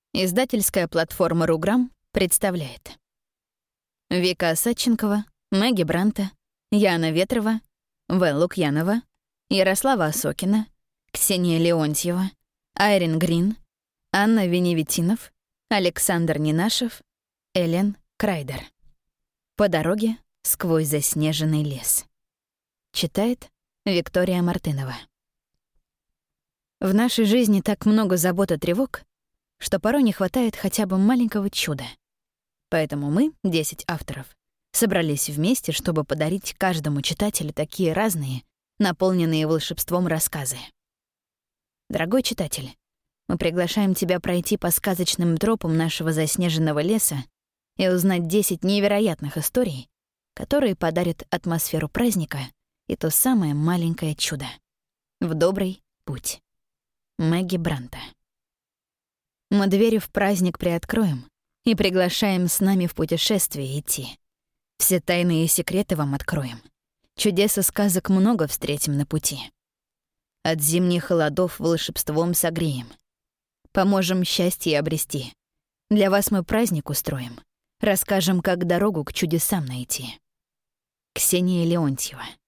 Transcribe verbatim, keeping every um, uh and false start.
Издательская платформа «Руграм» представляет. Вика Осадченкова, Мэгги Бранта, Яна Ветрова, В. Лукьянова, Ярослава Осокина, Ксения Леонтьева, Айрин Грин, Анна Веневитинов, Александр Нинашев, Элен Крайдер. «По дороге сквозь заснеженный лес». Читает Виктория Мартынова. В нашей жизни так много забот и тревог, что порой не хватает хотя бы маленького чуда. Поэтому мы, десять авторов, собрались вместе, чтобы подарить каждому читателю такие разные, наполненные волшебством рассказы. Дорогой читатель, мы приглашаем тебя пройти по сказочным тропам нашего заснеженного леса и узнать десять невероятных историй, которые подарят атмосферу праздника и то самое маленькое чудо. В добрый путь. Мэгги Бранта. Мы двери в праздник приоткроем и приглашаем с нами в путешествие идти. Все тайные секреты вам откроем. Чудес и сказок много встретим на пути. От зимних холодов волшебством согреем. Поможем счастье обрести. Для вас мы праздник устроим. Расскажем, как дорогу к чудесам найти. Ксения Леонтьева.